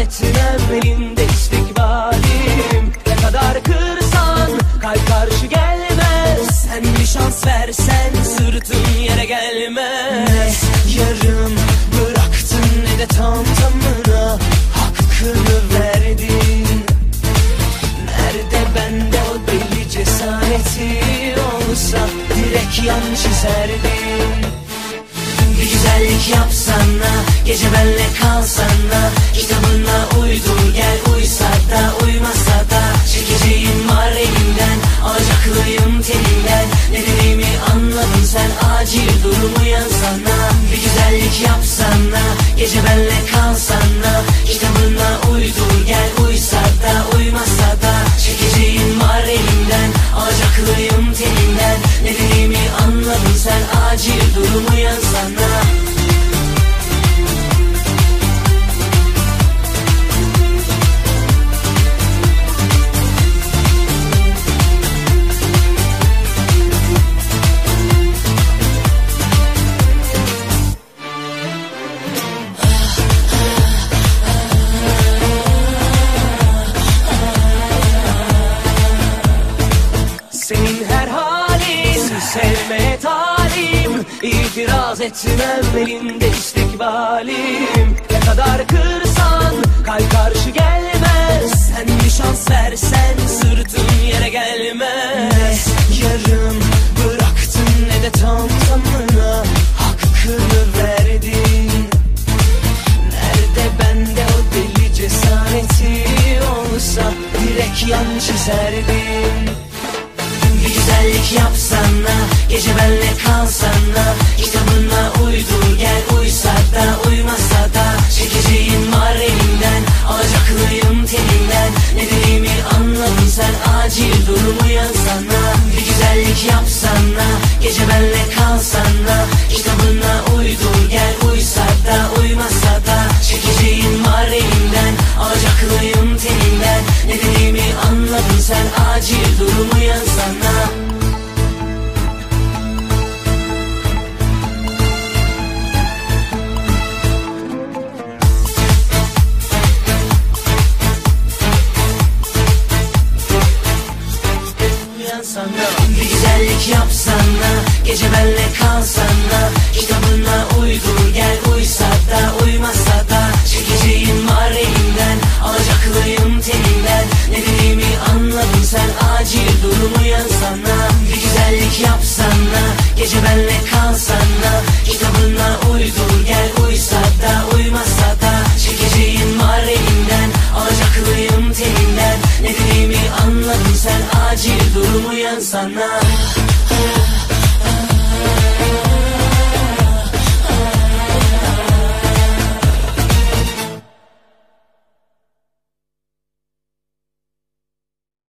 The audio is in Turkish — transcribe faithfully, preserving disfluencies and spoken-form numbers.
etmem, elinde istikbalim. Ne kadar kırsan kalp karşı gelmez. Sen bir şans versen sırtın yere gelmez. Yarım bıraktın ne de tam tamına hakkını verdin. Nerede bende o deli cesareti olsa direkt yan çizerdin. Bir güzellik yapsana, gece benle kalsana, kitabına uydur gel, uysa da uymasa da çekeceğim var elimden, alacaklıyım telinden. Ne dediğimi anladın sen, acil durum uyansana. Bir güzellik yapsana, gece benle kalsana, kitabına uydur gel, uysa da uymasa da çekeceğim var elimden, alacaklıyım telinden. Ne dediğimi anladın sen, acil durum uyansana. Senin her halin sevmeye talim, İtiraz etmem, elinde istikbalim. Ne kadar kırsan kalp karşı gelmez. Sen bir şans versen sırtın yere gelmez. Yarım bıraktın ne de tam tamına hakkını verdin. Nerede bende o deli cesareti olsa direkt yan çizerdin. Bir güzellik yapsana, gece benle kalsana, kitabına uydur gel, uysa da uymasa da çekeceğim var elimden, alacaklıyım telinden. Ne dediğimi anladın sen, acil durum uyansana. Bir güzellik yapsana, gece benle kalsana, kitabına uydur gel, uysa da uymasa da çekeceğim var elimden, alacaklıyım telinden. Ne dediğimi anladın sen, acil durum uyansana. Bir güzellik yapsana, gece benle kalsana, kitabına uydur gel, uysa da uymasa da çekeceğim var elimden, alacaklıyım telinden. Ne dediğimi anladın sen, acil durum uyansana. Bir güzellik yapsana, gece benle kalsana, kitabına uydur gel, uysa da uymasa da çekeceğim var elimden, alacaklıyım telinden. Ne dediğimi anladın sen, acil durum uyansana.